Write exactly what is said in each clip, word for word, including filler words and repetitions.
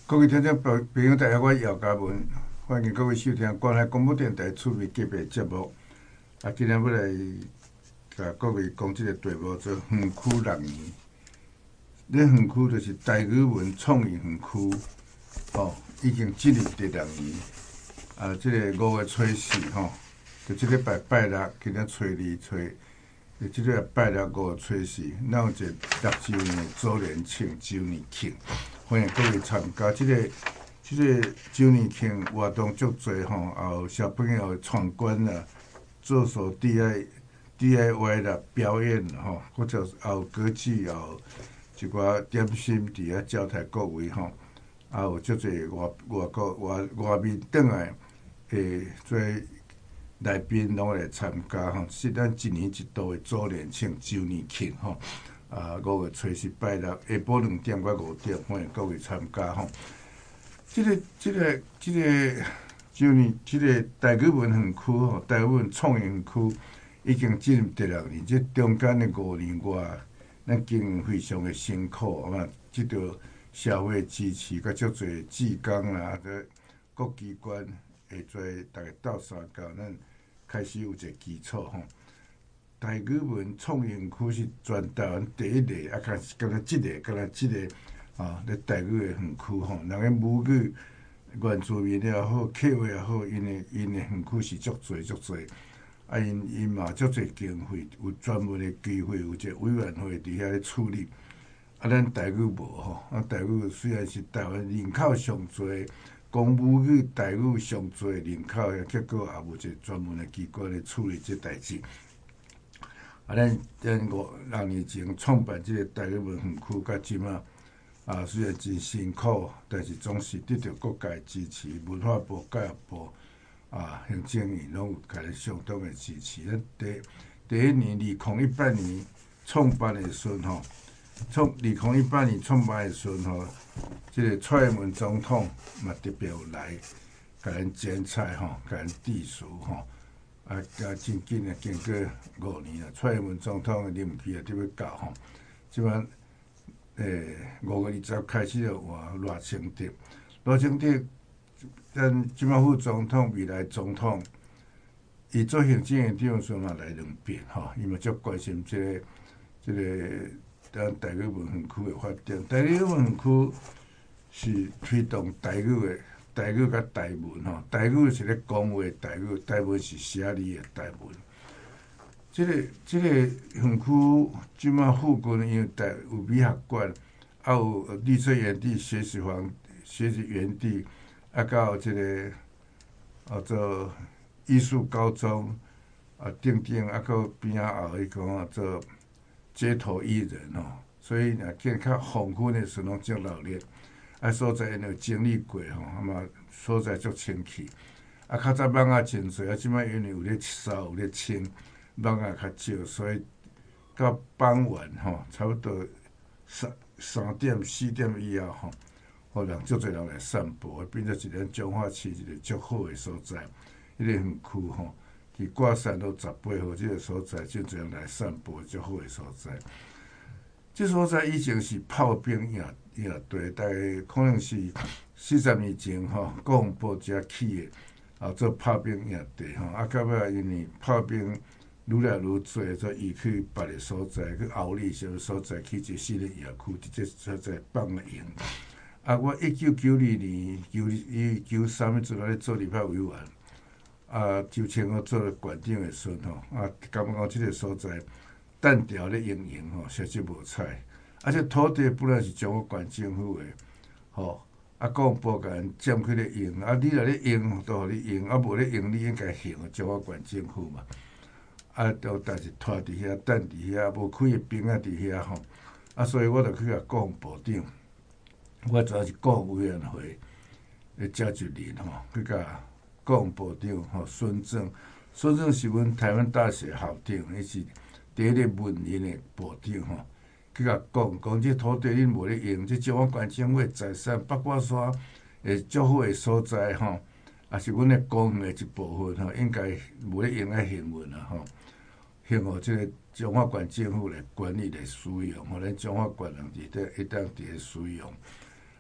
各位听众朋朋友，大家好，我姚嘉文，欢迎各位收听关海广播电台趣味级别节目。啊，今天要来甲各位讲即个题目做园区六年。咧园区就是台语文创意园区，吼、哦，已经进入第六年。啊，即、这个五月初四，吼、哦，就即礼拜拜六，今仔初二、初，就即个拜六五月初四，咱有一个六周年周年庆、周年庆。欢迎各位参加即、这个即、这个周年庆活动足多吼，也有小朋友闯关啦，做手 D I D I Y 啦，表演吼，或者也有歌剧，也有一寡点心伫遐招待各位吼，也有足侪外外国外外面转来诶，做来宾拢会来参加吼，是咱一年一度的周年庆周年庆吼。啊，五月初四拜六下晡两点到五点，欢迎各位参加吼。即、这个、即、这个、即、这个，就年即个台语文园区吼，台语文创意园区已经进入第六年，即中间的五年外，咱经营非常的辛苦，啊，即个社会支持，甲足侪志工啦，各机关会做大家斗相交，咱开始有一个基础吼。台语文创意园区是全台湾第一个，啊，敢是敢若即个，敢若即个啊，咧台语的园区吼，人个母语原住民也好，客话也好，因的因的园区是足侪足侪，啊，因因嘛足侪经费，有专门的机会，有一个委员会伫遐咧处理。啊，咱台语无吼，啊，台语虽然是台湾人口上侪，讲母语台语上侪人口，结果也无一个专门的机关咧处理即代志。啊，咱咱五六年前创办即个台语文园区，到即马啊，虽然真辛苦，但是总是得到国家的支持，文化部、教育部啊、行政院拢有给咱相当的支持。咱第第一年二零一八年创办的时阵吼，创二零一八年创办的时阵吼，即、这个蔡英文总统嘛特别有来，给咱剪彩吼，给咱致辞吼。啊，加真紧啊，经过五年啊，蔡英文总统的任期也特别到吼。即摆诶，五月二十开始就换赖清德，赖清德，咱即摆副总统、未来总统，伊做行政院长时嘛来两遍吼，伊嘛足关心即、这个即、这个咱台语文园区的发展。台语文园区是推动台语的。台语甲台文吼，台语是咧讲话台语，台文是写字的台文。即、这个即、这个园区即马附近因为台有美学馆，啊有绿色园地、学习房、学习园地，啊，到即、这个啊做艺术高中啊，等等，啊，到边仔后迄个啊做街头艺人吼，所以若见较丰富的时拢足热烈。啊，所在因有经历过吼，啊嘛所在足清气。啊，较早蚊仔真侪，啊，即摆因为有咧扫，有咧清，蚊仔较少，所以到傍晚吼，差不多三三点四点以后吼，互人足侪人来散步，变做一个彰化市一个足好诶所在。迄、那个园区吼，伫挂山路十八号即个所在，真侪人来散步，足好诶所在。即所在以前是炮兵营营地，大概可能是四十年前吼，国防部遮起的，啊做炮兵营地吼，啊到尾因为炮兵愈来愈多，所以移去别个所在，去后里什么所在去一个新的营区，伫这所在放了营。啊，我一九九二年、九一九三阵啊咧做立法委员，啊，就请我做馆长的时阵吼，啊，感觉即个所在。单调咧经营吼，实际无采。而且土地本来是中国县政府的，吼，啊，国防部甲人占去咧用，啊，你若咧用，都互你用，啊，无咧用，你应该还中国县政府嘛。啊，都但是拖伫遐，等伫遐，无开个兵啊伫遐吼，啊，所以我就去甲国防部长，我主要是国防委员会的召集人吼，去甲国防部长吼孙正，孙正是阮台湾大学校长，伊是。第一个文人的部长吼，去甲讲讲，即土地恁无咧用，即中央县政府财产，八卦山诶足好诶所在吼，也是阮诶公园诶一部分吼，应该无咧用来行运啦吼，向互即个中华县政府来管理来使用，互咱中华县人伫咧一当伫咧使用。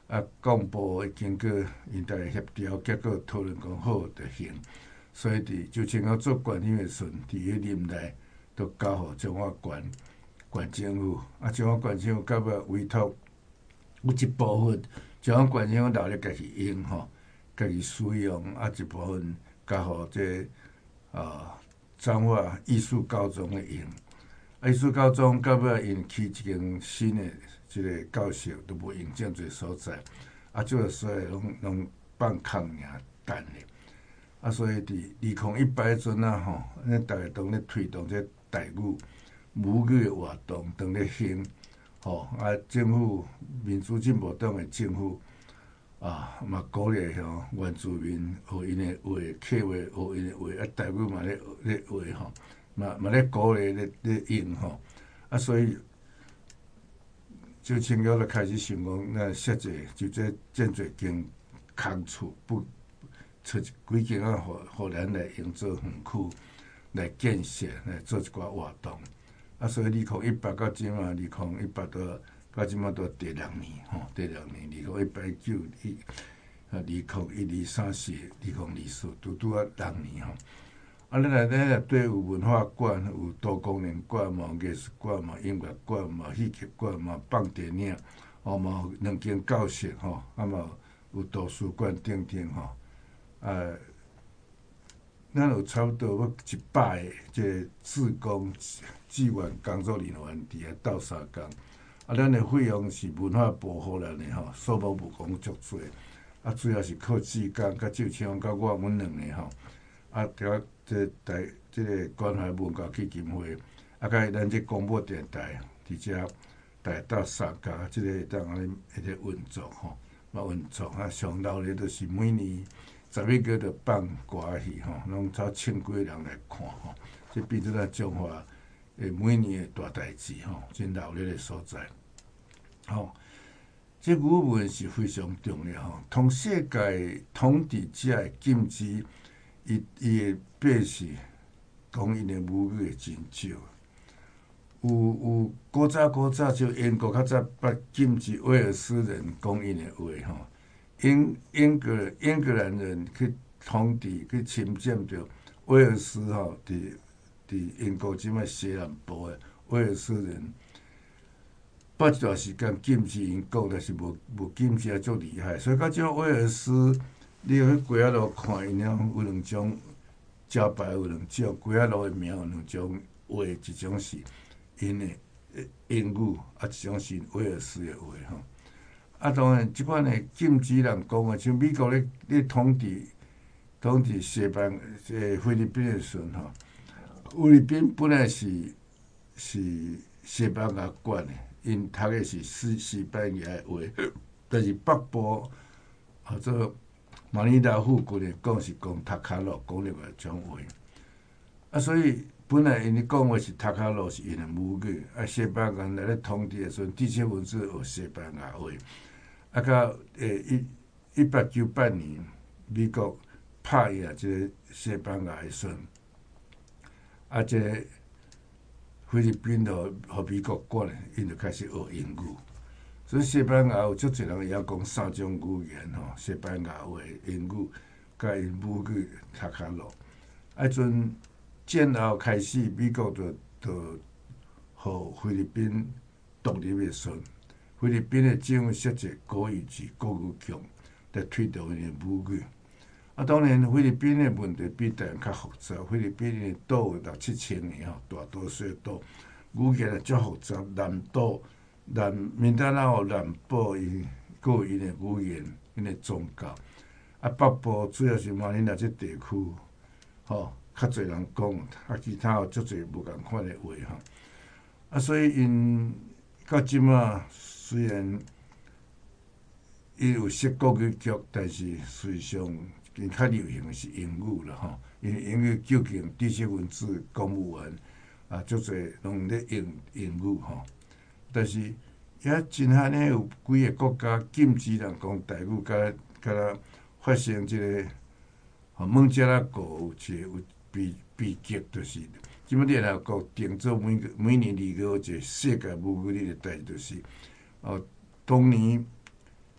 啊，公布的经过因大家协调，结果讨论讲好就行。所以伫就像我做县长的时阵，伫迄任内都交互中华县县政府，啊，中华县政府到尾委托有一部分中华县政府留咧家己用吼，家己使用，啊一部分交互这啊彰化艺术高中的用。艺术高中到尾因起一间新的即个教室，都无用正侪所在，啊，即个所以拢拢放空尔等咧。啊，所以伫二零一八迄阵啊，吼，咱逐个当咧推动这台语母语的活动，当咧兴，吼啊，政府民主进步党的政府啊，嘛鼓励吼原住民学因的话、客话学因的话，啊，台语嘛咧咧话吼，嘛嘛咧鼓励咧咧用吼，啊，所以就青鸟就开始想讲，咱设置就这建侪间空厝不。出几间啊，互互咱来用做园区来建设，来做一寡活动。啊，所以二零一八到即嘛，二零一八到到即嘛都第六年吼，第六年。二零一八、一九、一、啊，二零一二、三四、二零二四，拄拄啊六年吼。啊，咱来咱来对有文化馆、有多功能馆嘛、艺术馆嘛、音乐馆嘛、戏剧馆嘛、放电影，哦嘛两间教室吼，啊嘛有图书馆等等吼。啊，咱有差不多要一百个即个志工志愿工作人员伫遐斗相共，啊，咱的费用是文化部互咱的吼，数目无讲足多，啊，主要是靠志工、甲周青甲我阮两个吼，啊，条即台即个关怀文教基金会，啊，甲咱这广播电台伫遮大家斗相共，啊，即个当安尼一直运作吼，嘛运作啊，上闹咧都是每年。十一月就放歌戏吼，拢超千几人来看吼，这变做咱中华诶每年诶大代志吼，真热烈诶所在。吼，这语文是非常重要吼，同世界统治者诶禁止，伊伊诶表示讲因诶母语会真少。有有古早古早就英国较早捌禁止威尔斯人讲因诶话吼。英英格英格兰人去统治去侵占着威尔斯吼，伫伫英国即摆西南部诶威尔斯人，捌一段时间禁止因讲，但是无无禁止啊，足厉害。所以到即摆威尔斯，你去规仔路看因了有两种招牌，有两种规仔路诶名有两种话，一种是因诶英语，啊，一种是威尔斯诶话吼。啊，当然，即款诶禁止人讲诶，像美国咧咧统治统治西班诶菲律宾诶时阵吼，菲律宾本来是是西班牙管诶，因读诶是西西班牙诶话，但是北部或者马尼拉附近诶讲是讲塔卡洛讲另外一种话，啊，所以本来因咧讲话是塔卡洛是因诶母语，啊，西班牙人来咧统治诶时阵，知识分子学西班牙话。啊，到诶一一八九八年，美国拍赢即个西班牙诶时阵，啊，即个菲律宾就互美国管诶，因就开始学英语。所以西班牙有足侪人会晓讲三种语言吼，西班牙话、英语甲因母语塔卡洛。啊，阵战后开始，美国就就互菲律宾独立诶时阵。菲律宾的政府设置国语制、国语强来推动因的母语。啊，当然菲律宾的问题比台湾较复杂。菲律宾的岛有六七千个吼，大岛小岛，语言也足复杂。南岛、南闽南佬南部因各有因的语言、因的宗教。啊，北部主要是马尼拉这地区，吼较侪人讲，啊，其他有足侪无共款的话吼。啊，所以因到即仔。虽然伊有设国语局，但是实际上因较流行的是英语啦吼。因为英语究竟知识分子、公务员啊，足侪拢咧用英语吼。但是遐真罕呢，有几个国家禁止人讲台语，甲甲若发生即个吼孟加拉国有一个有悲悲剧，就是即摆联合国定做每个每年二月一个世界母语日的代志，就是。哦，当年一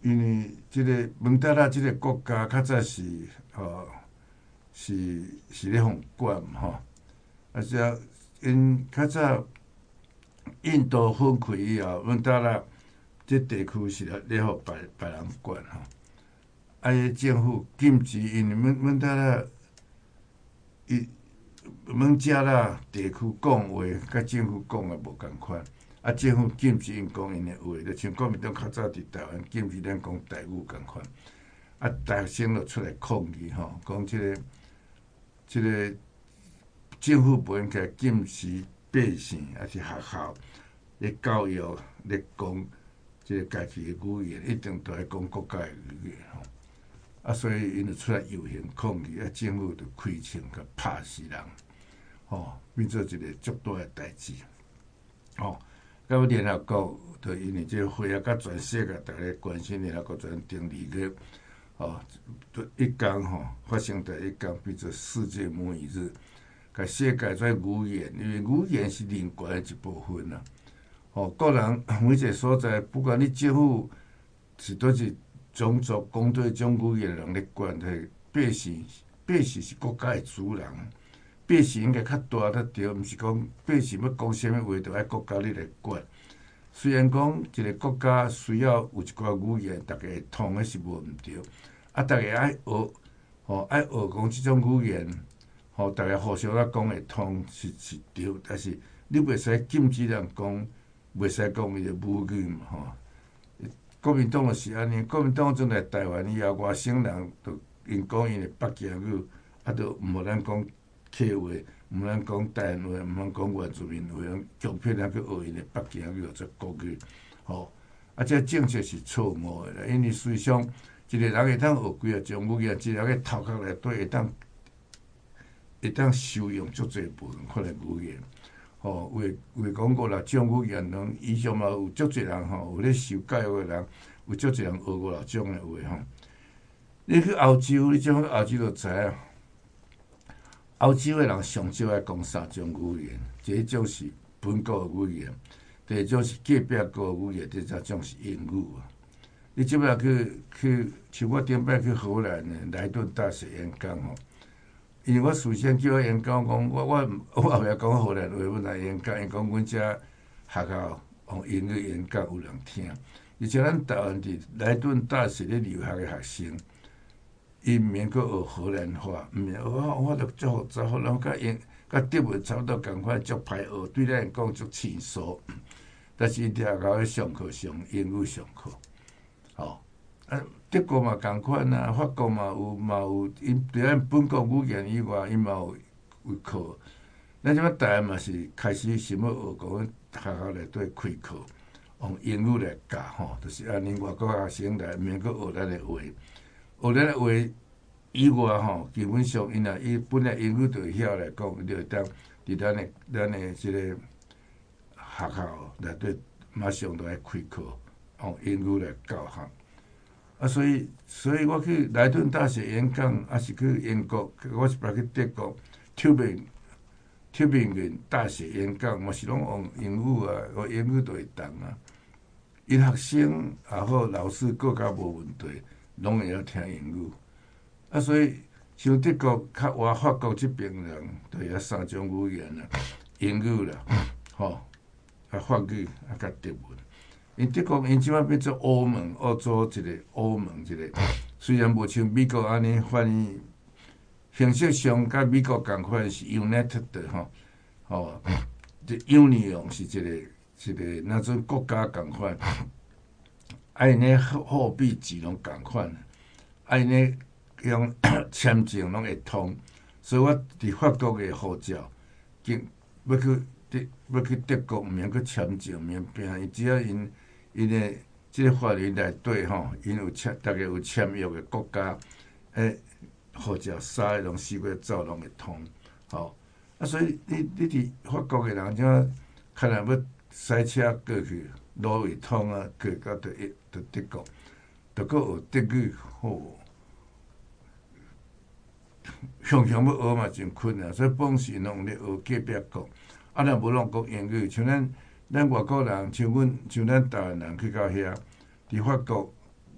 因为即个蒙大拉即个国家较早是吼是是咧互管吼，啊只因较早印度分开以后，蒙大拉即地区是咧咧互别别人管吼。啊，伊政府禁止因蒙蒙大拉伊蒙加拉地区讲话，甲政府讲诶无共款。啊，政府禁止因讲因诶话，就像国民党较早伫台湾禁止咱讲台语共款。啊，大学生就出来抗议吼，讲即、这个即、这个政府不应该禁止百姓还是学校咧教育咧讲即个家己诶语言，一定都要讲国家诶语言吼。啊，所以因就出来游行抗议，啊，政府就开枪甲拍死人，吼，变做一个足大诶代志，吼。到联合国，就因为即个会啊，甲全世界逐个关心联合国全定义个，吼，一天吼发生第一天变做世界母语日，甲世界做语言，因为语言是人权诶一部分啊。吼，个人每一个所在，不管你政府是倒是种族讲对种语言诶人咧管，迄百姓，百姓是国家诶主人。百姓应该较大得着，毋是讲百姓要讲啥物话，就爱国家你来管。虽然讲一个国家需要有一寡语言，大家会通，迄是无毋对。啊，大家爱学，吼爱学讲即种语言，吼大家互相啊讲会通是是对，但是你袂使禁止人讲，袂使讲伊个母语嘛，吼。国民党就是安尼，国民党阵来台湾以后，外省人就因讲因的北京语，啊，就毋互咱讲。客话，毋通讲台湾话，毋通讲原住民话，强迫人去学因的北京语或者国语，吼、哦。啊，这政策是错误的啦，因为实际上一个人会当学几啊种语言，一个人个头壳内底会当会当受用足侪部分款的语言，吼、哦。为为讲五六种语言，人以上嘛有足侪人吼，有咧受教育的人，有足侪人学五六种的话吼。你去欧洲，你种去欧洲就知影。欧洲诶人上少爱讲三种语言，第一种是本国诶语言，第二种是隔壁国诶语言，第三种是英语啊。你即摆去去，像我顶摆去荷兰诶莱顿大学演讲吼，因为我事先叫我演讲讲，我我我后壁讲荷兰话，阮来演讲，因讲阮遮学校用英语演讲有人听，而且咱台湾伫莱顿大学咧留学诶学生。伊毋免阁学荷兰话，毋免我我着足复杂，荷兰甲英甲德文差不多共款，足歹学，对咱来讲足轻松。但是伊伫学校咧上课上英语上课，吼、啊德国嘛共款啊，法国嘛有嘛有，因除咱本国语言以外，因嘛有有课。咱即摆台湾嘛是开始想要学讲学校内底开课，用英语来教吼，就是安尼外国学生来，毋免阁学咱诶话。学咱诶话以外吼，基本上因若伊本来英语就会晓来讲，伊就会当伫咱诶咱诶即个学校内底马上就爱开课，用英语来教学。啊，所以所以我去莱顿大学演讲，还是去英国，我是捌去德国 Tübingen Tübingen 大学演讲，嘛是拢用英语啊，我英语就会当啊。因学生也好，老师各家无问题。拢会晓听英语，啊，所以像德国较外法国即边人，就会晓三种语言啦，英语啦，吼，啊法语啊甲德文。因德国因即摆变做欧盟，欧洲一个欧盟一个，虽然无像美国安尼翻译，形式上甲美国共款是 United 吼，吼，即 Union 是一个一个那种国家共款。啊，因咧货币值拢共款，啊，因咧用签证拢会通，所以我伫法国诶护照，经要去德要去德国，毋免去签证，毋免拼，伊只要因因诶即个法律内底吼，因有签，逐个有签约诶国家，诶护照啥诶拢四界走拢会通，吼。啊，所以你你伫法国诶人，怎可能要驶车过去？路未通啊，过到着一着德国，着搁学德语，吼，向向要学嘛真困难，所以本时拢咧学隔壁国，啊，若无拢讲英语，像咱咱外国人，像阮像咱台湾人去到遐，伫法国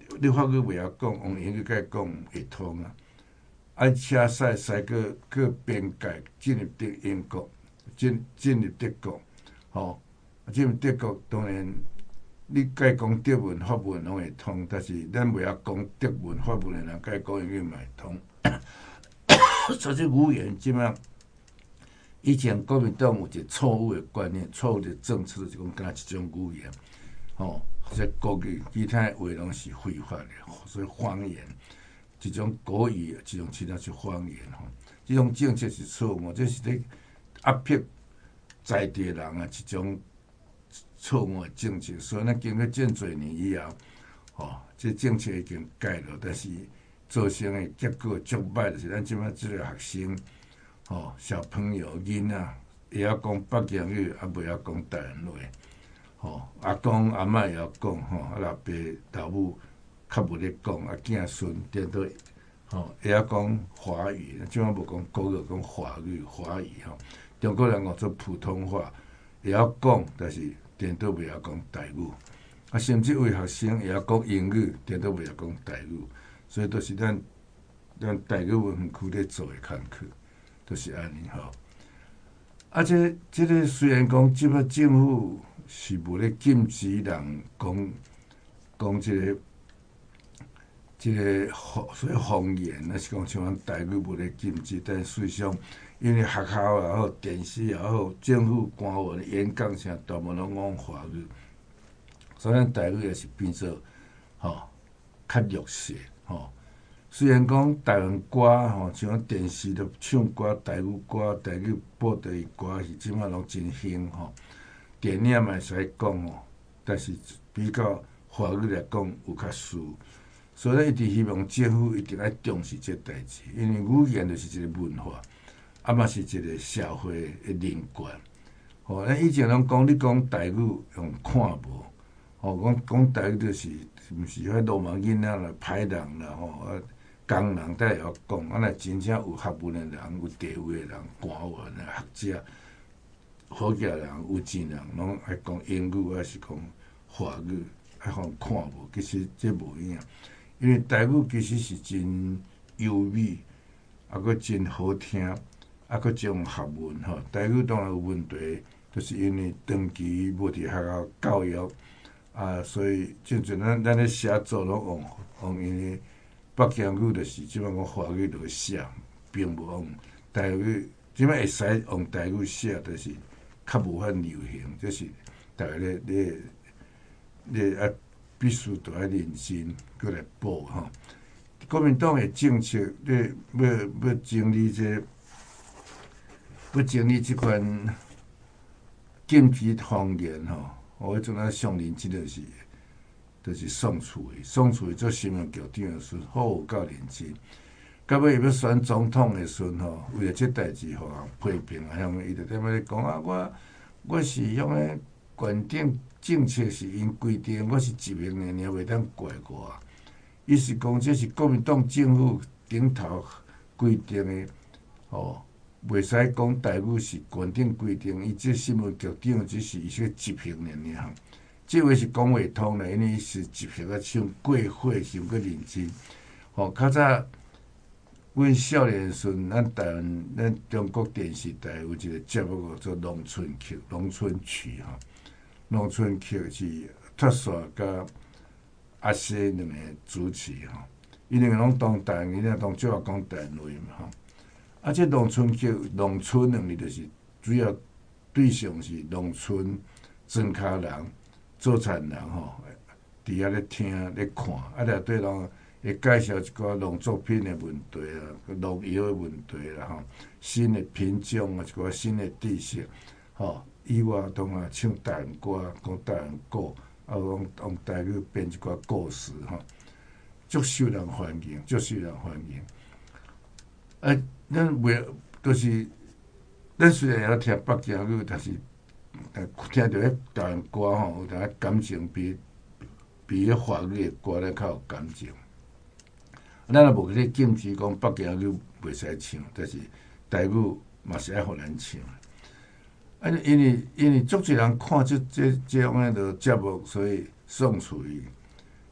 你法语袂晓讲，用英语甲伊讲会通啊。啊，车驶驶过过边界，进入德英国，进进入德国，吼、哦，进入德国当然，你甲伊讲德文、法文拢会通，但是咱袂晓讲德文、法文的人，甲伊讲英语嘛会通。所以语言即摆，以前国民党有一个错误的观念、错误的政策，就讲干一种语言，吼、哦，即国语其他的话拢是非法的，所以方言。一种国语，一种其他是方言吼。这种政策是错误，这是咧压迫在地人啊一种错误的政策。所以咱经过这么多年以后，吼，这政策已经改了，但是造成的结果足歹，就是咱即摆即个学生，吼，小朋友囡仔会晓讲北京语，啊袂晓讲台湾话，吼，阿公阿嬷会晓讲，吼，啊老爸老母。较无咧讲，啊囝孙颠倒，吼会晓讲华语，即摆无讲国语，讲华语、华语吼。中国人讲做普通话，会晓讲，但是颠倒袂晓讲台语。啊，甚至有学生会晓讲英语，颠倒袂晓讲台语。所以都是咱咱台语文化区咧做诶工课，都是安尼吼。啊，这这个虽然讲即摆政府是无咧禁止人讲讲即个。即个所以方言，那是讲像咱台语无咧禁止，但事实上，因为学校也好、电视也好、政府官员演讲啥，大部分拢讲华语，所以咱台语也是变做吼较弱势吼。虽然讲台湾歌吼，像电视咧唱歌台语歌、台语报台语歌是即摆拢真兴吼，电影嘛会使讲吼，但是比较华语来讲有较输。所以咱一直希望政府一定要重视这代志，因为语言就是一个文化，啊嘛是一个社会的人权。吼，咱以前拢讲你讲台语用看无，吼讲讲台语就是毋是迄罗马囡仔啦、歹人啦，吼啊工人才会晓讲，啊若真正有学问的人、有地位的人、官员啊、学者、好家人、有钱人，拢爱讲英语还是讲华语，爱互看无，其实这无影。因为台语其实是真优美，啊，佫真好听，啊，佫种学问吼。台语当然有问题，就是因为长期无伫学校教育，啊，所以就阵咱咱咧写作拢用用因为北京语，就是即摆讲华语落写，并无用台语。即摆会使用台语写，就是较无法流行，这是大家咧咧咧啊。必须都要认真过来报吼。国民党的政策，咧要要整理这，要整理这款禁止方言吼。我迄阵啊上认真就是，就是宋楚瑜，宋楚瑜做新闻局长的时阵，好有够认真。到尾要选总统的时阵吼，为了这代志互人批评啊，向伊就踮咧讲啊，我我是用诶县长。政策是因规定，我是一名人，尔袂当怪我。意思讲，这是国民党政府顶头规定的，哦，袂使讲台语是县长规定，伊这新闻局长只是伊说一评人尔。这话是讲袂通的，因为伊是一评啊，像过火，伤过认真。哦，较早阮少年时阵，咱台湾咱中国电视台有一个节目叫做《农村曲》，农村曲吼。农村曲是特殊甲阿西两个主持吼，伊两个拢当台语，伊当主要讲台语嘛吼。啊，这农村曲，农村两个就是主要对象是农村庄稼人、做产人吼，伫遐咧听咧看，啊，内底拢会介绍一寡农作品的问题啊，农药的问题啦吼，新的品种啊，一寡新的知识吼。以外，当啊唱台湾歌，讲台湾歌，啊用用台语编一寡故事吼，足受人欢迎，足受人欢迎。啊，咱袂都是，咱虽然会晓听北京语，但是听着迄台湾歌吼，有当感情比比迄华语的歌咱较有感情。咱也无咧禁止讲北京语袂使唱，但是台语嘛是爱互咱唱。啊，因为因为足侪人看这这这种诶个节目，所以宋楚瑜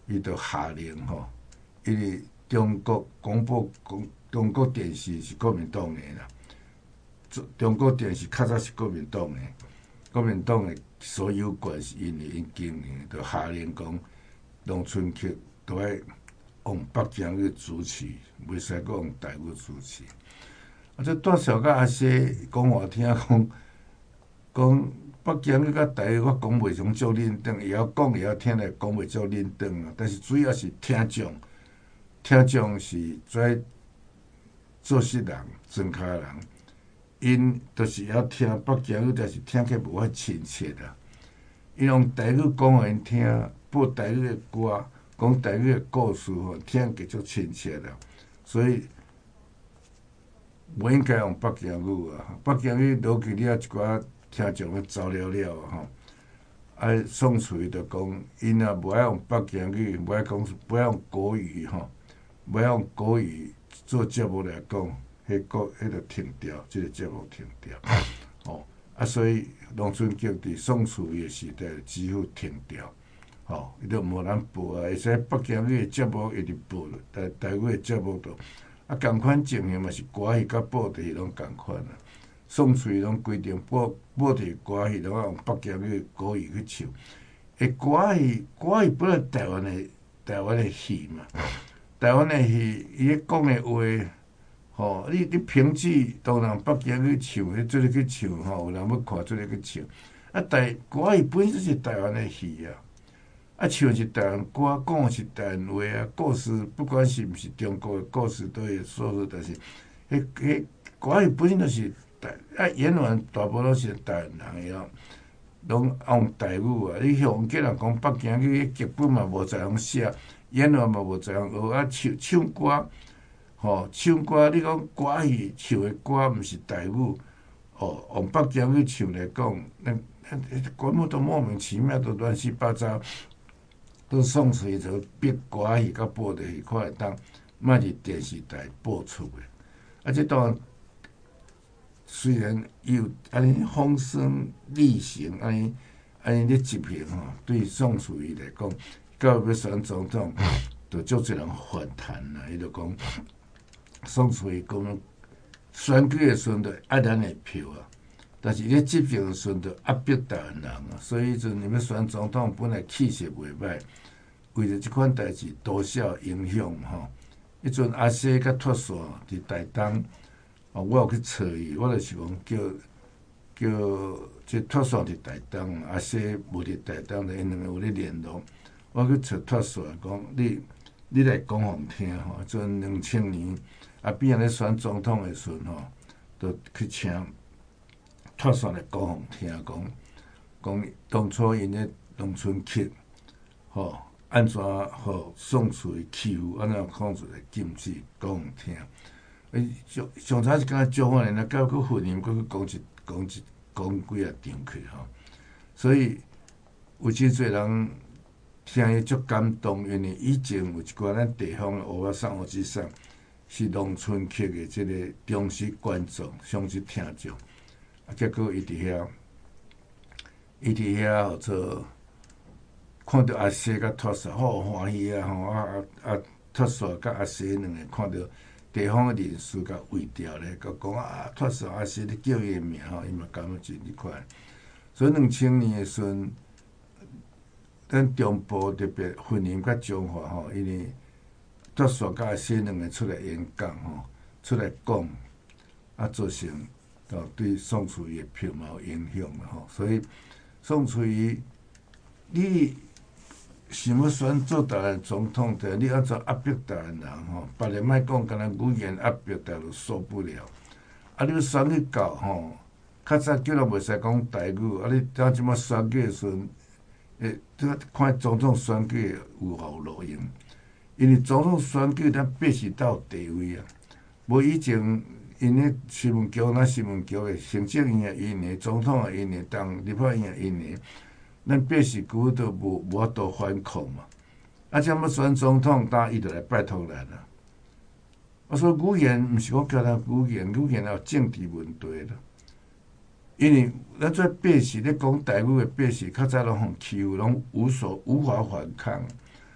伊就下令吼，因为中国广播公中国电视是国民党的啦，中国电视较早是国民党的，国民党的所有权是因为因经营，就下令讲农村剧都要用北京语主持，袂使阁用台语主持。啊，这带小甲阿西讲我听讲，讲北京语甲台语我讲袂上足认真，会晓讲会晓听来讲袂足认真啊。但是主要是听众，听众是跩做事人、庄脚人，因就是晓听北京语，但是听起无遐亲切啊。因用台语讲互因听，播台语的歌，讲台语的故事吼，听起足亲切啦。所以无应该用北京语啊！北京语落去了，一寡听众要走了了啊！吼，啊，宋楚瑜就讲，因若无爱用北京语，无爱讲，无爱用国语吼，无爱用国语做节目来讲，迄个迄个停掉，即、这个节目停掉。哦，啊，所以农村剧伫宋楚瑜的时代几乎停掉。吼，伊都无人播啊，会使北京语的节目一直播，台台语的节目都。啊，共款情形嘛是歌戏甲布袋戏拢共款啊。宋楚瑜拢规定布布袋歌戏拢要用北京语国语去唱。诶，歌戏歌戏本来台湾的台湾的戏嘛，台湾的戏伊咧讲的话，吼，你你评剧当然北京语唱，你做咧去唱吼，有人要看做咧去唱。啊，台歌戏本身是台湾的戏啊。啊，唱是台湾歌，讲是台湾话啊，故事不管是毋是中国的故事都会说出，但是，迄迄歌戏本身就是台啊，演员大部分都是台湾人个，拢用台语啊。你向叫人讲北京语，迄剧本嘛无在通写，演员嘛无在通学啊，唱唱歌，吼，唱歌你讲歌戏唱的歌毋是台语，哦，用北京语唱来讲，那那根本都莫名其妙，都乱七八糟。都宋楚瑜就逼歌戏甲播的戏，看会当卖伫电视台播出的。啊，这当然虽然伊有安尼风声力行，安尼安尼咧执行吼，对宋楚瑜来讲，到要选总统，就足侪人反弹啦。伊就讲宋楚瑜讲选举的时阵，就爱咱的票啊。但是咧执行的时阵，就压迫台湾人啊，所以迄阵你要选总统，本来气势袂歹，为着即款代志多少影响吼。迄阵阿西甲脱线伫台东，哦，我有去找伊，我就是讲叫叫即脱线伫台东，阿西无伫台东，因两个有咧联络。我去找脱线讲，你你来讲互听吼。迄阵两千年阿扁仔咧选总统的时阵吼，就去请。脱线来讲互听，讲讲当初因咧农村剧，吼安怎互宋楚瑜欺负，安怎控制来禁止讲互听。诶，上上早是敢若招安尼，到佫混音，佫去讲一讲一讲几啊场去吼。所以有真侪人听伊足感动，因为以前有一寡咱地方的乌仔送、乌子送，是农村剧的即个忠实观众、忠实听众。啊，结果伊伫遐，伊伫遐号做看到阿西甲脱线，好欢喜啊！吼啊啊啊！脱线甲阿西两个看到地方的人士甲围调咧，甲讲啊脱线阿西，你叫伊的名吼，伊嘛感觉真愉快。所以两千年的时阵，咱中部特别云林甲彰化吼，因为脱线甲阿西两个出来演讲吼，出来讲，啊造成。哦，对宋楚瑜的票嘛有影响啦吼，所以宋楚瑜，你想要选做台湾总统的，你安怎压迫台湾人吼？别人莫讲，干那语言压迫台就受不了。啊，你要选去到吼，较早叫人袂使讲台语，啊，你当即马选举的时阵，诶，看总统选举有效路用，因为总统选举咱必须到地位啊，无以前。因咧新闻局，咱新闻局的行政院也因的，总统也因的，当立法院也因的，咱办事局都无无法度反抗嘛。啊，这要选总统，当然伊就来拜托咱啦。我说语言毋是讲叫他语言，语言也有政治问题啦。因为咱做办事咧讲台语的办事，较早拢互欺负，拢无所无法反抗。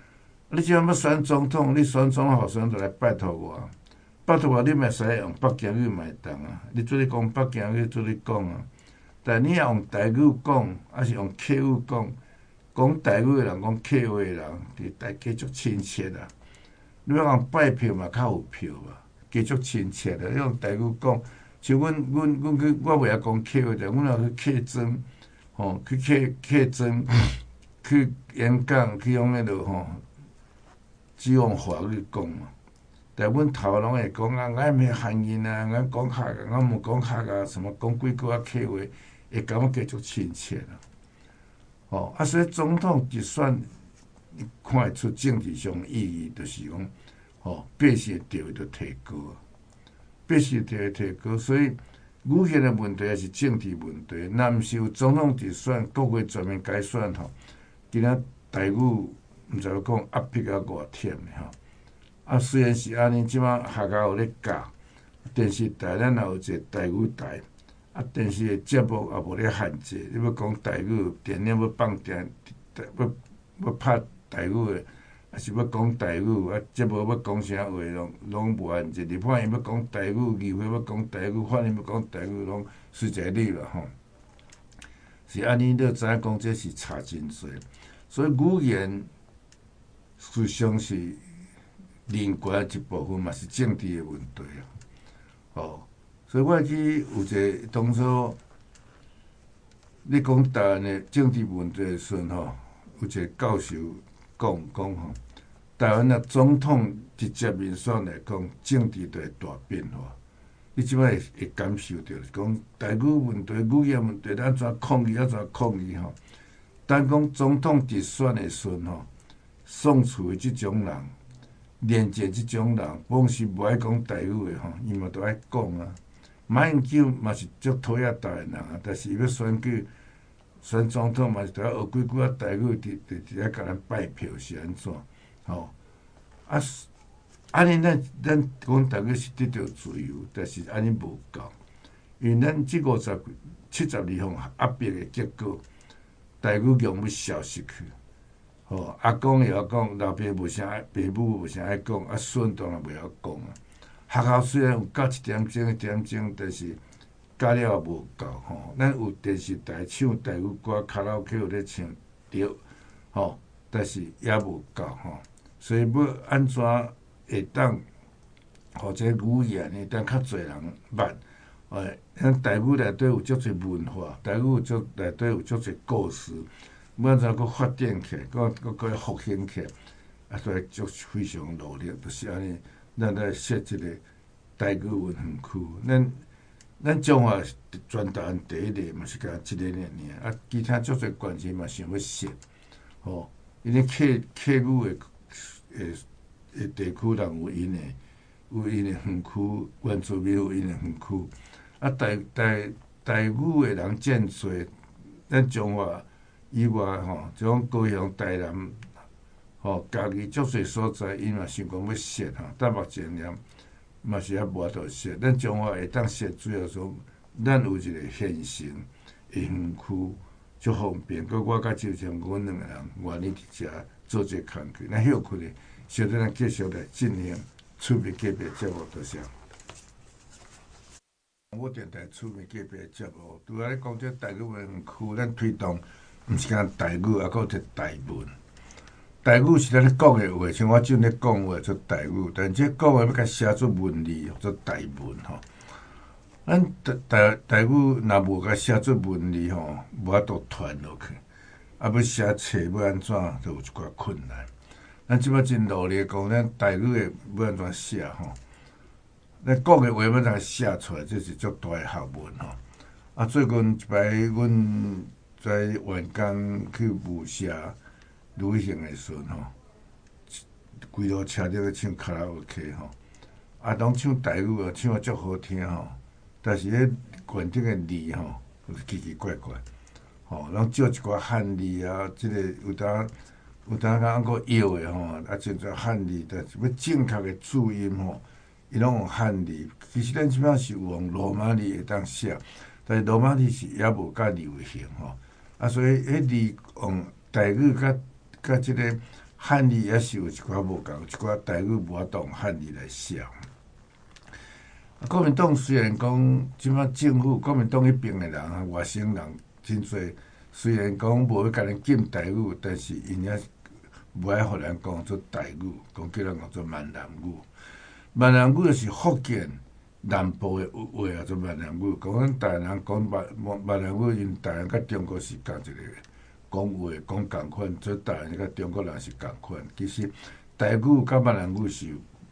你即摆要选总统，你选总统候选人就来拜托我，拜托我，你嘛使用北京语嘛会当啊？你做咧讲北京语，做咧讲啊？但你若用台语讲，还是用客语讲？讲台语的人，讲客话的人，伫大家足亲切啊。你要讲拜票嘛，较有票啊，加足亲切啊。你用台语讲，像阮阮阮去，我袂晓讲客话的，阮若去客庄，吼，去客客庄去演讲，去用迄落吼，只用华语讲嘛。但阮头拢会讲啊，俺没汉语啊，俺讲客家，俺无讲客家，什么讲几句啊客话，会感觉加足亲切啊。哦，啊，所以总统直选，看会出政治上意义，就是讲，哦，百姓的地位就提高啊，百姓地位提高，所以语言的问题也是政治问题。若毋是有总统直选，各国全面改选吼，今仔台语毋知要讲压迫啊偌忝的吼。啊，虽然是安尼，即马客家有咧教，电视台咱也有一个台语台。啊，电视的节目也无咧限制，你要讲台语，电影要放电，要要拍台语的，还是要讲台语，啊，节目要讲啥话，拢拢无限制。立法院要讲台语，议会要讲台语，法院要讲台语，拢随一理啦吼。是安尼，你就知影讲这是差真多，所以语言实际上是另外一部分，嘛是政治的问题啊，哦。所以我会去有一个当初你讲台湾的政治问题的时阵吼，有一个教授讲讲吼，台湾的总统直接民选来讲，政治就会大变化。你即摆会会感受到，讲台语问题、语言问题，咱怎抗议，怎抗议吼。但讲总统直选的时阵吼，宋楚瑜即种人，连捷即种人，往是无爱讲台语的吼，伊嘛都爱讲啊。马英九嘛是足讨厌台的人啊，但是伊要选举选总统嘛是都要学几句啊台语，伫伫伫咧甲咱拜票是安怎？吼、哦、啊，安尼咱咱讲台语是得到自由，但是安尼无够，因为咱即五十七十二项压迫的结果，台语用要消失去。吼、哦、阿公会晓讲，老爸无啥爱，爸母无啥爱讲，啊孙当然袂晓讲啊。学校虽然有教一点钟一点钟，但是教了也无够吼。咱有电视台唱台语歌，卡拉 OK 有咧唱着，吼，但是也无够吼。所以要安怎会当，或者语言会当较侪人捌？诶，咱台语内底有足侪文化，台语有足内底有足侪故事，要安怎佫发展起来，佫佫佫复兴起来，啊，所以足非常努力，就是安尼。咱来设一个台语文园区，咱咱中华全台湾第一个嘛是甲即个尔尔，啊，其他足侪县市嘛想要设，吼，因为客客语的诶诶地区人有因诶有因诶园区，原住民有因诶园区，啊台台台语诶人渐侪，咱中华以外吼，即种高雄、台南。吼，家己足侪所在，伊嘛想讲要设吼，但目前了嘛是还无法度设。咱中华会当设，主要说咱有一个现成的园区，足方便。佮我甲周强，阮两个人愿意伫遮做这工作。咱休困咧，小弟咱继续来进行厝边隔壁节目，多谢。我电台厝边隔壁节目，拄仔咧讲这台语文区，咱推动毋是讲台语，还佫摕台文。台语是咱咧讲诶话，像我即阵咧讲话做台语，但即讲话要甲写做文字做台文吼。咱台台台语若无甲写做文字吼，无法度传落去。啊，要写册要安怎，就有一寡困难。咱即摆真努力讲，咱台语诶要安怎写吼？咱讲诶话要安怎写出来，这是足大诶学问吼。啊，最近一摆阮在员工去舞社。旅行的时阵吼，规路车顶咧唱卡拉 OK 吼，啊，拢唱台语哦，唱啊足好听吼，但是迄原顶的字吼，奇奇怪怪，吼，拢少一寡汉字啊，即、这个有当有当讲个摇的吼，啊，真侪汉字，但是要正确的注音吼，伊拢用汉字。其实咱即摆是有用罗马字会当写，但是罗马字是也无介流行吼，啊，所以迄字用台语甲甲即个汉字也是有一寡无共，一寡台语无法度用汉字来写。国民党虽然讲即摆政府，国民党迄边的人啊，外省人真侪，虽然讲无要甲人禁台语，但是因也无爱互人讲做台语，讲叫人讲做闽南语。闽南语就是福建南部的话啊，做闽南语。讲咱台湾人讲闽闽南语，因台湾甲中国是共一个讲话讲共款，做台湾甲中国人是共款。其实台语甲闽南语是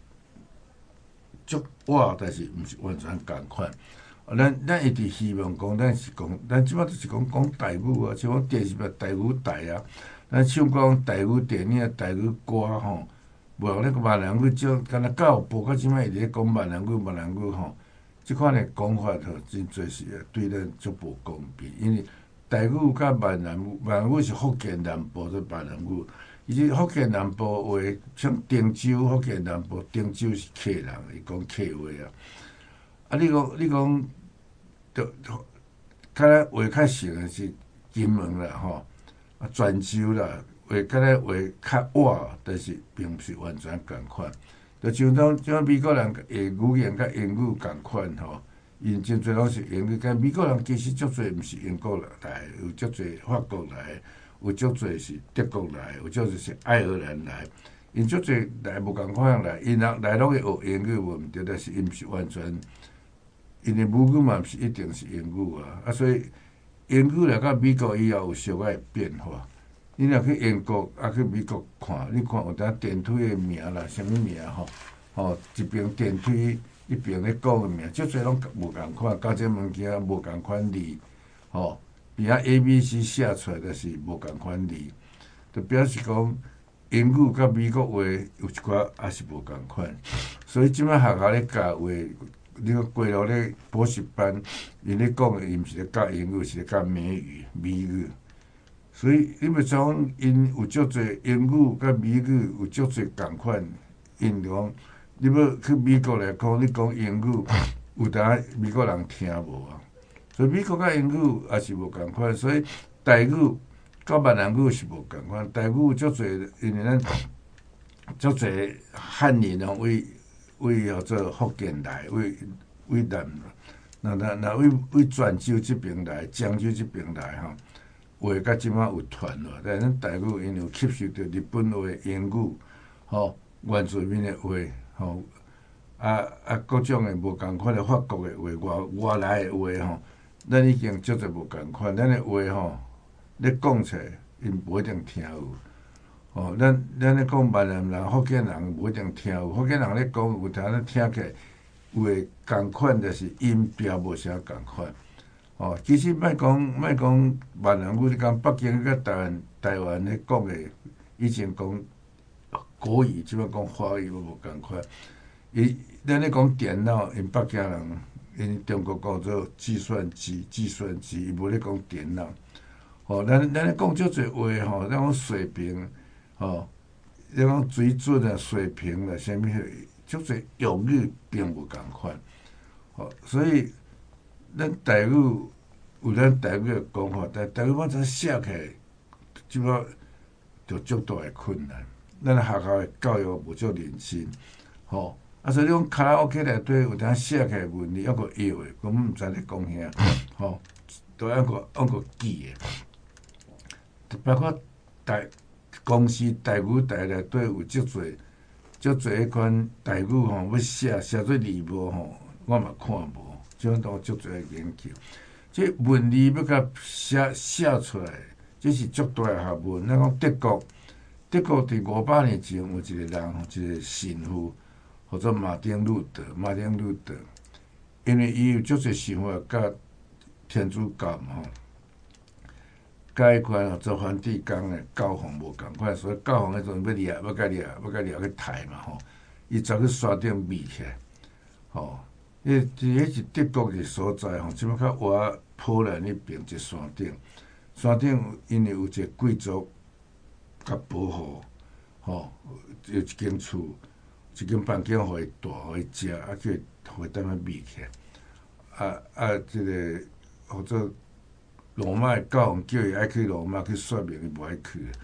足活，但是毋是完全共款。咱咱一直希望讲，咱是讲，咱即摆就是讲讲台语啊，像讲电视台台语台啊，咱唱讲台语电影、台语歌吼，无像那个闽南语少，敢若教育部到即摆一直咧讲闽南语、闽南语吼，即款的讲法吼，真侪是对咱足无公平，因为台语甲闽南语，闽南语是福建南部做闽南语。伊即福建南部话，像汀州福建南部，汀州是客人，伊讲客话啊。啊，你讲你讲，就敢若话较熟的是金门啦吼，啊泉州啦，话敢若话较活，但是并毋是完全共款。就像当像美国人诶语言甲英语共款吼，因真侪拢是英语，甲美国人其实足侪毋是英国来，有足侪法国来。有足侪是德国来，有足侪是爱尔兰来，因足侪来无共款来，因来来拢会学英语，无毋对，但是因毋是完全，因的母语嘛毋是一定是英语啊，啊所以英语来到美国以后有小可变化。你若去英国啊去美国看，你看有当电梯的名啦，啥物名吼，吼一边电梯一边咧讲的名，足侪拢无共款，加这物件无共款字，吼。边仔 A B C 写出来就是无共款字，就表示讲英语甲美国话有一寡也是无共款，所以即摆学校咧教话，你个过落咧补习班，因咧讲的伊毋是咧教英语，是咧教美语、美语。所以你要讲因有足侪英语甲美语有足侪共款，因讲你要去美国来讲，你讲英语有当美国人听无啊？所以美国甲英语也是无共款，所以台语甲闽南语是无共款。台语有足侪，因为咱足侪汉人哦，为为叫做福建来，为为南，那那那为为泉州即边来，漳州即边来吼，话甲即摆有传落。但是咱台语因有吸收着日本话、英语，吼原住民的话，吼啊啊各种的无共款的法国的话、外外来的话吼。咱已经足侪无共款，咱的话吼，咧讲出来，因无一定听有。哦，咱咱咧讲闽南人、福建人无一定听有，福建人咧讲有当咱听起来有诶共款，就是音调无啥共款。哦，其实莫讲莫讲闽南语，你讲北京甲台湾台湾咧讲诶，以前讲国语，即摆讲华语无共款。伊咱咧讲电脑，因北京人。因中国讲做计算机，计算机，伊无咧讲电脑。吼，咱咱咧讲足侪话吼，咱讲水平，吼，咱讲水准啊、水平啦，啥物足侪用语并无共款。吼，所以咱台语有咱台语诶讲法，但台语要怎写起来，即摆着足大诶困难。咱学校诶教育无足认真，吼。啊，所以你讲卡拉 OK 内底有当写起来问题，抑个摇诶，根本毋知咧讲啥，吼，都抑个抑个记诶。包括台公司台语台内底有足侪足侪迄款台语吼，要写写做字幕吼，我嘛看无，即种都足侪研究。即文字要甲写写出来，这是足大诶学问。咱讲德国，德国伫五百年前有一个人，一个神父。或者马丁路德，马丁路德，因为伊有足侪想法，甲天主教吼，甲迄款做梵蒂冈诶教皇无共款，所以教皇迄阵要掠，要甲掠，要甲掠去刣嘛吼，伊走去山顶密起来，吼，迄迄是德国诶所在吼，即摆较活波兰迄边一山顶，山顶因为有一个贵族甲保护，吼，有一间厝。一间房间互伊住，互伊食，啊叫伊互伊踮遐密起来。啊啊，即、这个或者罗马教皇叫伊爱去罗马去说明，伊无爱去。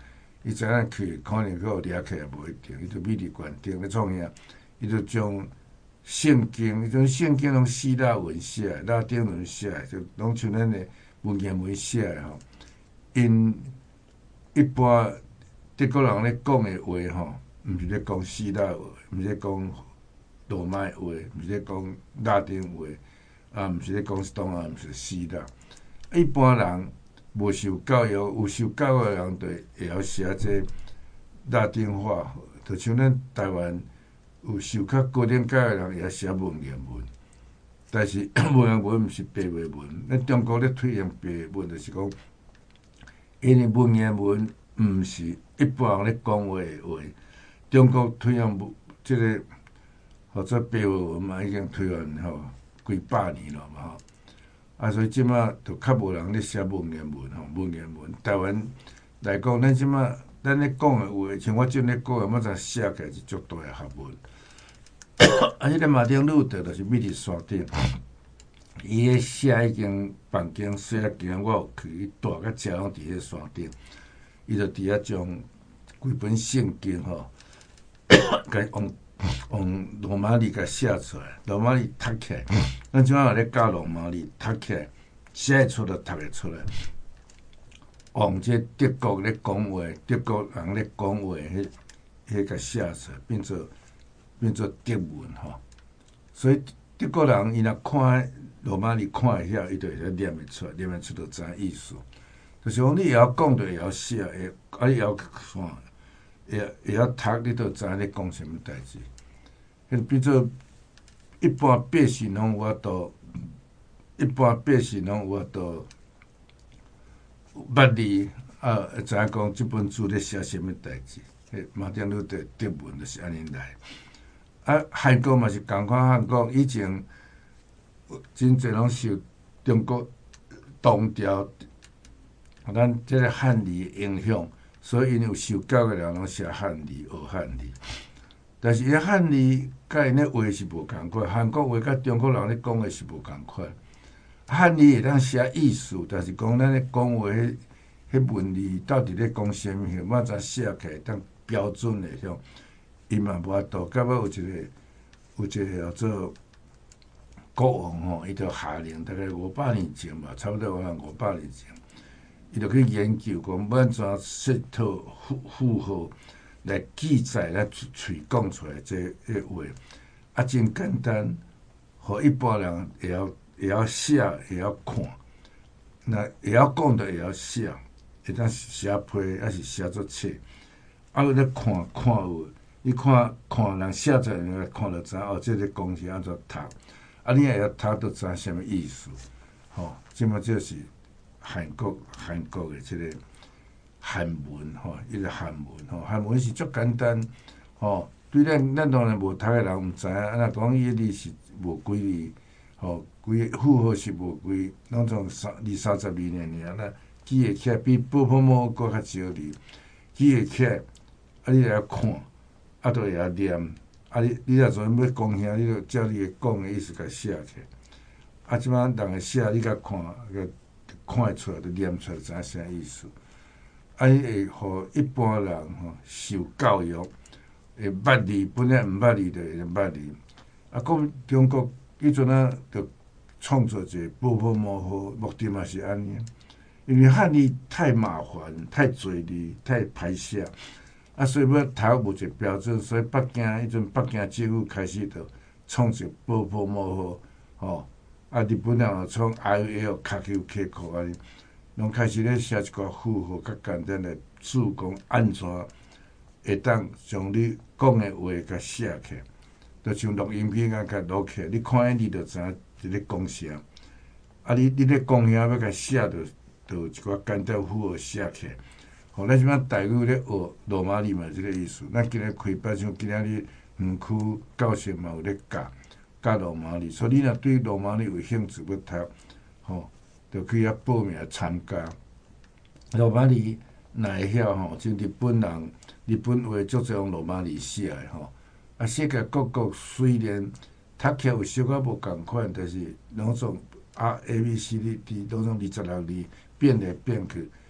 伊知影去，可能佫有掠起也无一定，伊就美伫悬顶咧创啥？伊就将圣经，迄种圣经拢希腊文写，拉丁文写，就拢像咱的文言文写的吼。因一般德国人咧讲的话吼，毋是咧讲希腊话，毋是咧讲罗马话，毋是咧讲拉丁话，啊，毋是咧讲东亚，毋是希腊。一般人无受教育，有受教育的人就会晓写这拉丁话，就像咱台湾有受较高等教育的人会晓写文言文，但是文言文毋是白话文。咱中国咧推行白话文，就是讲，因为文言文毋是一般人咧讲话的话。中国推行即、这个或者白话文嘛，已经推行吼几百年了嘛吼。啊，所以即马就较无人咧写文言文吼，文言文。台湾来讲，咱即马咱咧讲的话，像我正咧讲的，我才写起来是足大的学问。啊，迄个马丁路德就是美伫山顶，伊咧写已经房间细啊间，我有去，伊住甲遮拢伫迄山顶，伊就伫遐将规本圣经吼，甲用用罗马字甲写出来，罗马字读起来。咱即摆咧教罗马字读起来，写会出就读会出来。用这德国咧讲话，德国人咧讲话，迄迄甲写出来，变做变做德文吼。所以德国人伊若看罗马字看会晓，伊就会晓念会出来，念会出就知影意思。就是讲你会晓讲，就会晓写，会啊你会晓看，会会晓读，你就知影咧讲啥物代志。迄变做一般百姓拢有法度，一般百姓拢有法度捌字啊，会知影讲即本书咧写啥物代志。迄马丁路德德文就是安尼来。啊，韩国嘛是共款，韩国以前真侪拢受中国唐朝咱即个汉字影响，所以因有受教的人拢写汉字，学汉字。但是伊汉字甲因咧话是无共款，韩国话甲中国人咧讲的是无共款。汉字会当写意思，但是讲咱咧讲话迄迄文字到底咧讲啥物，莫怎写起来当标准的种，伊嘛无法度。到尾有一个有一个叫做国王吼，伊就下令，大概五百年前吧，差不多有五百年前，伊就去研究讲要安怎设套符符号。来记载来喙讲出来这个话，啊，真简单，互一般人会晓会晓写，会晓看，那会晓讲就会晓写，会当写批，还是写作册，啊，你咧看看有，你看看人写出来，人看就知哦，这个公是安怎读，啊，你会晓读就知啥物意思，吼，即么这是韩国韩国的这个。汉文吼，伊个汉文吼，汉文是足简单吼。对咱咱当然无读诶人毋知影，啊，若讲伊字是无几字吼，规符号是无几，拢从三二三十二年尔，那记会起来比波波摩搁较少字，记会起来，啊，你会晓看，啊，都会晓念，啊，你你若阵要讲啥，你就照你讲诶意思甲写起来。啊，即摆人会写，你甲看，甲看会出来，就念出来，知影啥意思。啊，伊会互一般人吼受教育，会捌字，本来毋捌字就会捌字。啊，讲中国迄阵啊，就创作一个波波摩号，目的嘛是安尼。因为汉字太麻烦，太侪字，太歹写，啊，所以要读无一个标准，所以北京迄阵北京政府开始就创一个波波摩号，吼，啊，日本人就创 I L K Q K 库安尼。拢开始咧写一寡符号较简单的字，讲安怎会当将你讲的话甲写起来，就像录音片啊，甲录起来，你看见你就知影伫咧讲啥。啊，你你咧讲啥要甲写，就就一寡简单符号写起来。吼，咱即摆台语咧学罗马字嘛，即个意思。咱今日开班，像今仔日园区教授嘛有咧教教罗马字，所以你若对罗马字有兴趣要读，吼。就去遐报名参加。罗马字若会晓吼，像日本人，日本话足侪用罗马字写诶吼。啊，世界各国虽然读起来有小可无共款，但是拢总啊 A B C D D 拢总二十六字变来变去，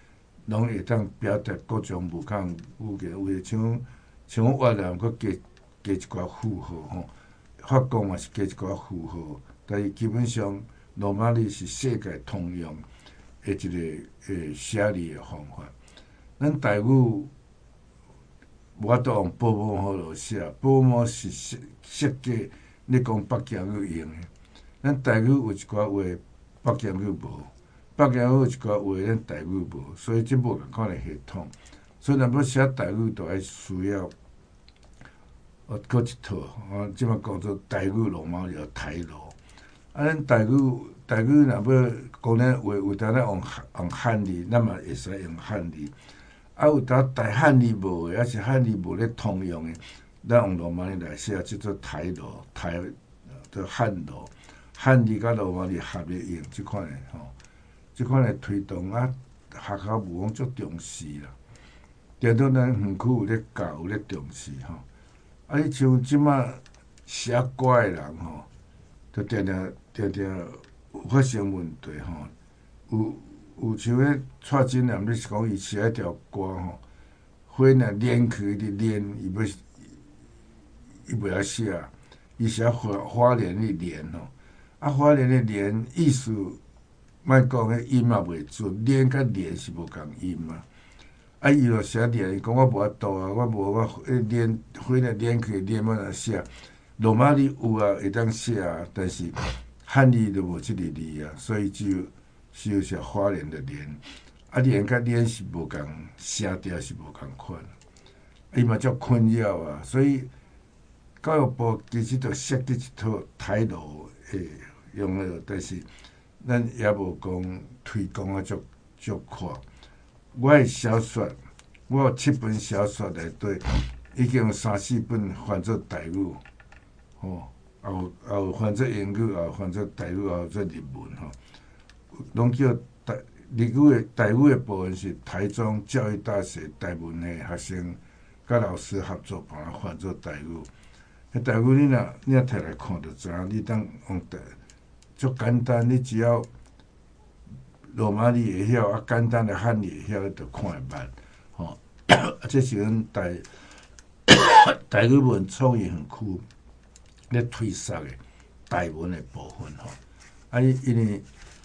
拢会当表达各种无同语言，有诶像像越南佫加加一寡符号吼，法国嘛是加一寡符号，但是基本上罗马字是世界通用诶一个诶写字诶方法。咱台语无法度用波摩好落写，波摩是设设计你讲北京语用诶。咱台语有一寡话北京语无，北京语有一寡话咱台语无，所以即无共款诶系统。所以若要写台语，就爱需要哦，搁一套哦，即马讲做台语罗马字台罗。啊，咱台语台语若要讲咱话，有当咱用用汉字，咱嘛会使用汉字。啊，有当台汉字无诶，还是汉字无咧通用诶，咱用罗马字来写，即做台罗，台做汉罗，汉字甲罗马字合咧用，即款诶吼，即款诶推动啊，学校无讲足重视啦。电到咱园区有咧教，有咧重视吼。啊，你像即马写歌诶人吼，就定定定定有发生问题吼，有。有像迄蔡振南，你是讲伊写一条歌吼，火若连去一直连，伊要伊袂晓写，伊写花花莲的莲吼，啊花莲的莲意思，莫讲迄音嘛袂准，连甲莲是无共音嘛。啊伊就写莲，伊讲我无法度啊，我无我迄连火若连去连要哪写？罗马字有啊，会当写啊，但是汉字就无即个字啊，所以只有。是有写花莲的莲，啊莲甲莲是无共写调是无共款，伊嘛足困扰啊，所以教育部其实着设计一套台罗诶用了，但是咱也无讲推广啊足足快。我诶小说，我有七本小说内底，已经有三四本翻做台语，吼，也有也有翻做英语，也有翻做台语，也有做日文吼。拢叫台日语诶台语诶部分是台中教育大学台文系学生甲老师合作把它翻做台语。迄台语你若你若摕来看就知影，你当用台足简单，你只要罗马字会晓，啊简单诶汉字会晓，你就看会捌。吼、哦，啊，这是阮台台语文创意园区咧推广诶台文诶部分吼。啊，因为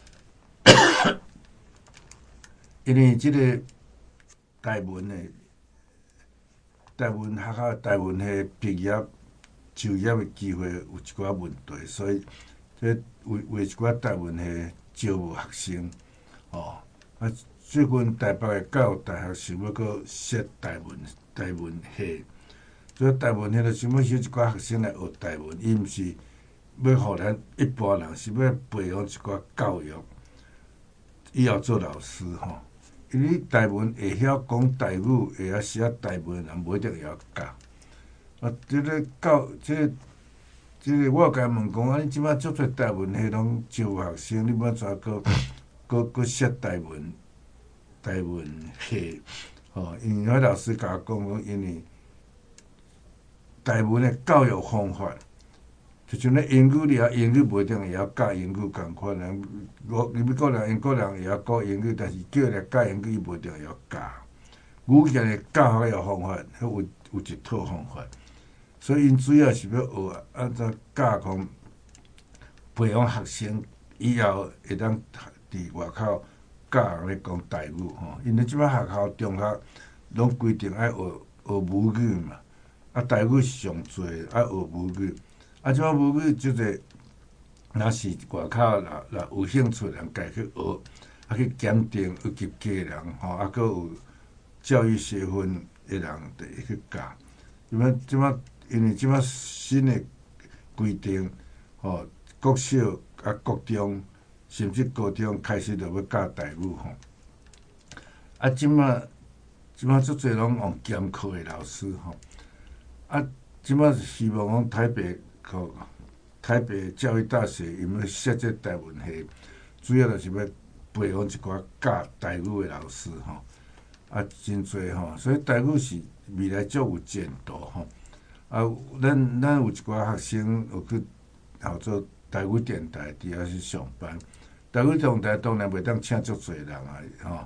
因为即个台文的台文学校、台文系毕业就业的机会有一寡问题，所以这为为一寡台文系招募学生，哦，啊，最近台北的教育大学想要搁设台文台文系，所以台文系就想要收一寡学生来学台文，伊毋是要互咱一般人，是要培养一寡教育。以后做老师吼，因为台文会晓讲台语，会晓写台文的人，无一定会晓教。啊，即个教，即个即个，我甲伊问讲，啊，你即摆足侪台文系拢招学生，你要怎个搁搁设台文台文系？吼，因为迄老师甲我讲讲，因为台文的教育方法。就像咧英语了，英语无一定会晓教英语共款人，我你个人英国人会晓讲英语，但是叫来教英语，伊无一定会晓教。语言的教学个方法，迄有有一套方法，所以因主要是要学按怎教讲培养学生以后会当伫外口教人咧讲台语吼。因为即摆学校中学拢规定爱学学母语嘛，啊台语是上侪爱学母语。啊，即摆母语即个，若是外口若若有兴趣人，家去学，啊去检定有及格人吼，啊，搁有教育学分的人，就会去教。即摆即摆，因为即摆新的规定，吼，国小啊、国中，甚至高中开始就要教台语吼。啊，即摆即摆足侪拢用兼课的老师吼。啊，即摆是希望讲台北。台北教育大学因要设置台文系，主要就是要培养一寡教台语的老师吼，啊真侪吼，所以台语是未来足有前途吼。啊，咱咱有一寡学生有去号做台语电台，伫遐去上班。台语电台当然袂当请足侪人啊，吼，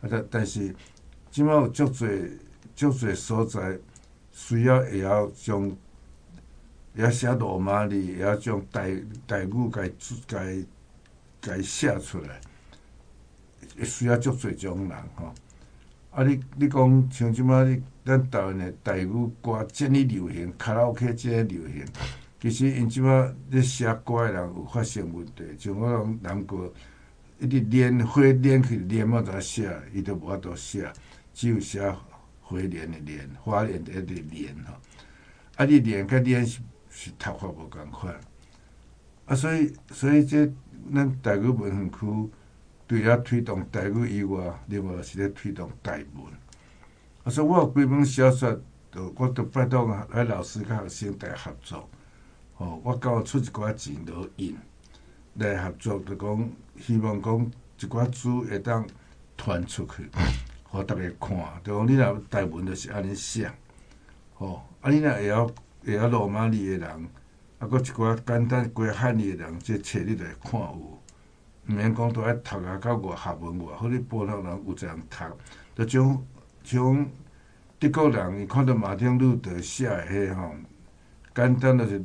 啊，但但是即摆有足侪足侪所在需要会晓将会晓写罗马字，会晓将台台语家家家写出来，需要足侪种人吼。啊，你你讲像即摆你咱台湾的台语歌这么流行，卡拉 OK 这么流行，其实因即摆咧写歌的人有发生问题，像我讲南国一直连花连去连冇怎写，伊都无法度写，只有写花莲的莲，花莲的一直连吼。啊，你连甲连是是读法无共款，啊，所以所以这咱台语文园区除了推动台语以外，另外是咧推动台文。啊，所以我有几本小说，就我都拜托迄老师甲学生来合作。吼，我甲我出一寡钱落印来合作，就讲希望讲一寡书会当传出去，互大家看。就讲你若台文就是安尼写，吼，啊你若会晓会晓罗马字的人，啊，搁一寡简单规汉字的人，这册你就会看有。毋免讲都爱读啊，到外学文外好，你报道人有一人读，就像像德国人，伊看到马丁路德写的迄吼，简单就是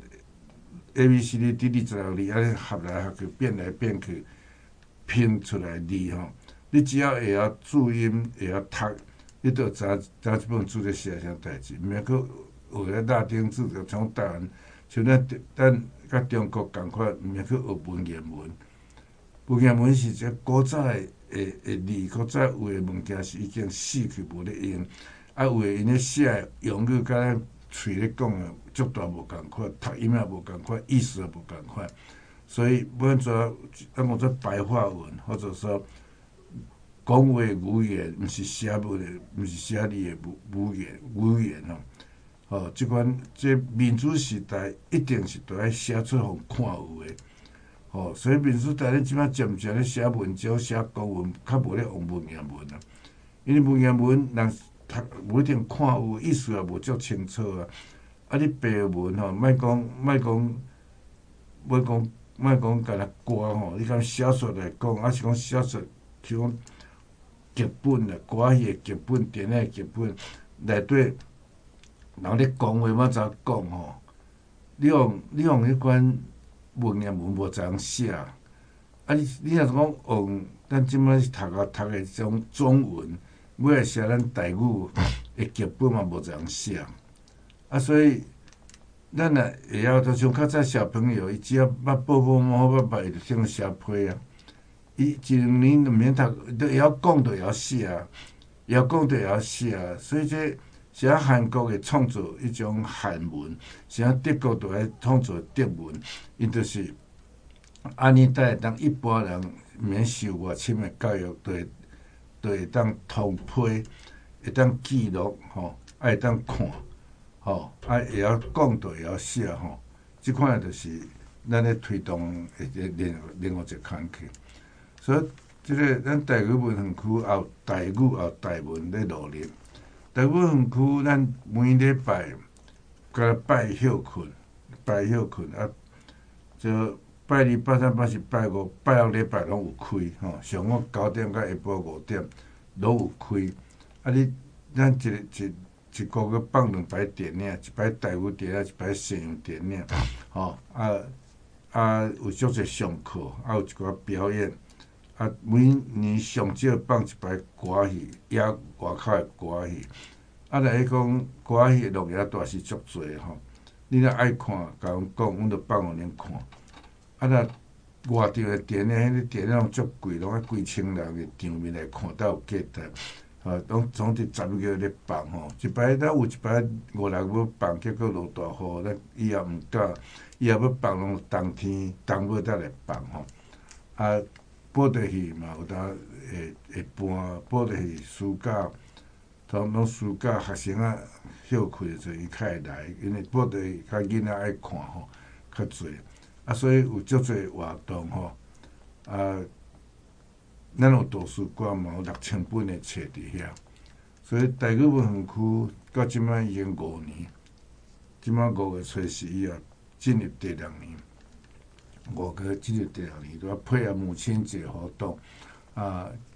A B C D D D 十六字，安尼合来合去，变来变去，拼出来字吼。你只要会晓注音，会晓读，你就知影知影即本书咧写啥代志。毋免去学咧拉丁字，就从台湾，像咱咱甲中国共款，毋免去学文言文。文言文是一古早的诶诶字，古早有诶物件是已经死去无咧用，啊有诶因咧写用语甲咱喙咧讲诶足大无共款，读音也无共款，意思也无共款，所以要做咱讲做白话文，或者说讲话语言，毋是写文诶，毋是写字诶语语言语言吼。吼，即款即民主时代一定是着爱写出互看有诶。吼、哦，所以民主台咧即摆渐渐咧写文章、写公文，较无咧用文言文啊。因为文言文人读无一定看有意思，也无足清楚啊。啊，你白文吼，莫讲莫讲，莫讲莫讲，干若歌吼，你讲小说来讲，还是讲小说，像讲剧本啊，歌戏的剧本、电影的剧本内底，人咧讲话要怎讲吼？你用你用迄款。文言文无怎样写，啊你你若是讲用咱即摆读啊读诶种中文，要来写咱台语诶剧本嘛无怎样写，啊所以咱若会晓，就像较早小朋友，伊只要捌报报摸摸捌捌，伊就听写批啊。伊一两年就免读，都会晓讲，就会晓写啊，会晓讲就会晓写啊，所以这。像韩国会创造一种韩文，像德国就会创造德文，因就是安尼，才会当一般人免受外深的教育，就会就会当通批，会当记录吼，啊会当看吼，啊会晓讲就会晓写吼，即款就是咱咧推动诶另另外一个工具，所以即、这个咱台语文园区也有台语也有台文咧努力。台语园区，咱每礼拜甲拜休困，拜休困啊，就拜二、拜三、拜四、拜五、拜六礼拜拢有开吼。上午九点到下晡五点拢有开。啊，你咱一一一个月放两摆电影，一摆台语电影，一摆西洋电影，吼啊啊有足侪上课，啊有一寡表演。啊，每年上少放一摆歌戏，也外口的歌戏。啊，来讲歌戏落野大是足侪吼。你若爱看，甲阮讲，阮就放互恁看。啊，若外地的电影，迄个电影拢足贵，拢爱几千人的场面来看，才有价值。吼，拢总伫十一月咧放吼。一摆咱有一摆五六要放，结果落大雨，咱以后毋敢，以后要放拢冬天冬尾才来放吼。啊。布袋戏嘛，有当会会搬布袋戏暑假，通拢暑假学生啊休课的时候，伊较会来，因为布袋戏较囡仔爱看吼，较侪，啊，所以有足侪活动吼，啊，咱有图书馆嘛，有六千本的册伫遐，所以台语文园区到即摆已经五年，即摆五月初十一啊，进入第六年。五个进入第六年，都要配合母亲节活动，啊，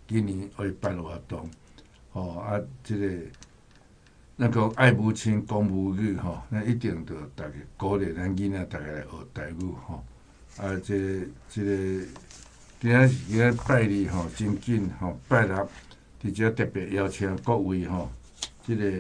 今年会办活动，吼啊，即、这个咱讲爱母亲讲母语吼，咱一定着逐个鼓励咱囡仔逐个来学台语吼。啊，即、这个即、这个今仔是今仔拜二吼，真紧吼，拜六伫遮特别邀请各位吼，即、这个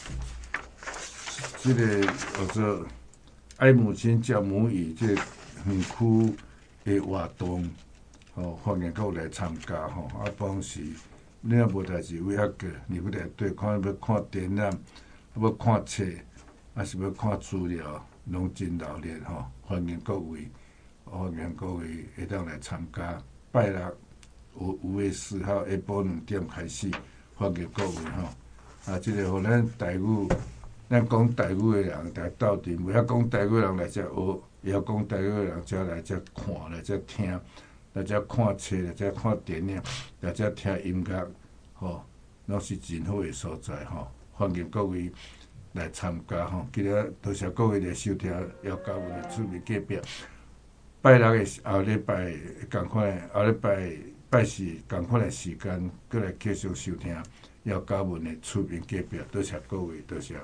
即、这个叫做爱母亲教母语即个园区的活动。吼，欢迎各位来参加吼，啊，帮时你若无代志有遐个，你要来对看要看展览，要看册，还是要看资料，拢真热烈吼。欢迎各位，欢迎各位会当来参加。拜六五五月四号下晡两点开始，欢迎各位吼。啊，即、这个互咱台语，咱讲台语的人来斗阵，袂晓讲台语的人来遮学，会晓讲台语的人则来遮看，来遮听。来遮看册，来遮看电影，来遮听音乐，吼，拢是真好诶所在吼。欢迎各位来参加吼。今日多谢各位来收听姚嘉文诶趣味隔壁。拜六诶后礼拜共款，后礼拜拜四共款诶时间，过来继续收听姚嘉文诶趣味隔壁。多谢各位，多谢。